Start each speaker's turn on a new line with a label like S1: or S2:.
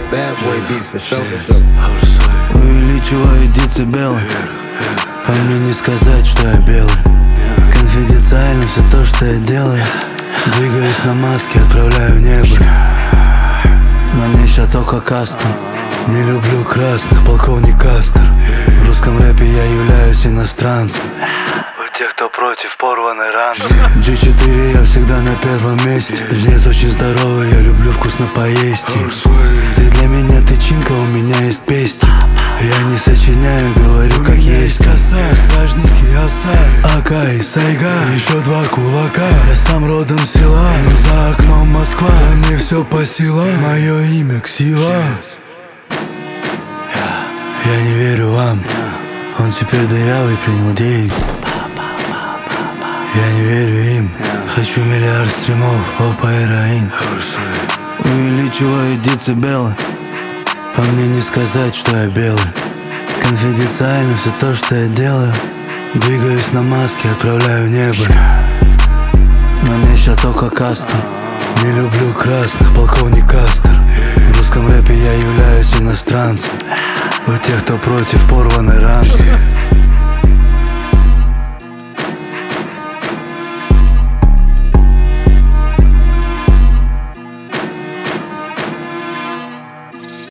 S1: Увеличиваю децибелы. По мне не сказать, что я белый. Конфиденциально все то, что я делаю. Двигаюсь на маске, отправляю в небо. На мне ща только кастом. Не люблю красных, полковник Кастер. В русском рэпе я являюсь иностранцем. У тех, кто против, порванной ранцы. G4 я всегда на первом месте. Жнец очень здоровый, я люблю вкусно поесть. Ты для меня тычинка, у меня есть песнь. Я не сочиняю, говорю как есть. Коса, стражники, оса, Ака и Сайга, еще 2 кулака. Я сам родом с села, но за окном Москва. А мне все по силам, мое имя Ксива. Я не верю вам, он теперь дырявый, принял деньги. Я не верю им, хочу миллиард стримов, опа, героин. Увеличиваю децибелы. По мне не сказать, что я белый. Конфиденциально все то, что я делаю. Двигаюсь на маске, отправляю в небо. На мне ща только кастом. Не люблю красных, полковник Кастер. В русском рэпе я являюсь иностранцем. У тех, кто против, порванной ранцы.